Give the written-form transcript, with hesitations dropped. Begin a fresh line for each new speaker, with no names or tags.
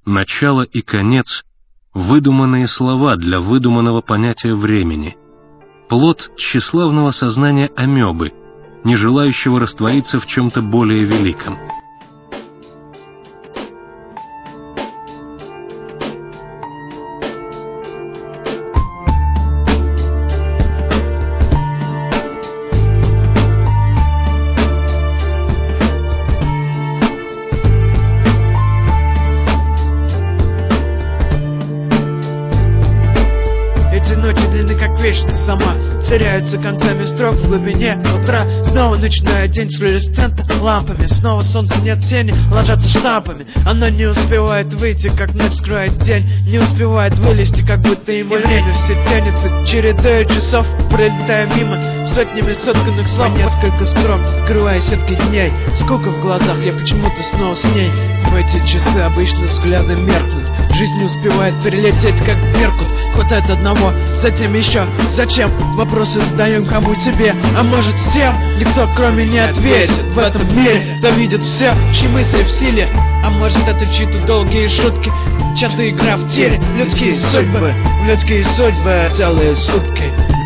начало и конец — выдуманные слова для выдуманного понятия времени, плод тщеславного сознания амебы, не желающего раствориться в чем-то более великом.
Вечность сама теряются концами строк в глубине утра. Снова начинает день с флуоресцентными лампами. Снова солнца нет тени, ложатся штампами. Оно не успевает выйти, как ночь скроет день. Не успевает вылезти, как будто ему лень. Все тянется чередой часов, пролетая мимо сотнями сотканных слов. Несколько строк, открывая сетки дней. Скука в глазах, я почему-то снова с ней. В эти часы обычно взгляды меркнут. Жизнь не успевает перелететь, как беркут. Хватает одного, затем еще. Зачем? Вопросы задаем кому себе, а может всем. Никто кроме не ответит в этом мире. Кто видит все, чьи мысли в силе. А может это чьи-то долгие шутки, чья-то игра в тире. Людские судьбы целые сутки.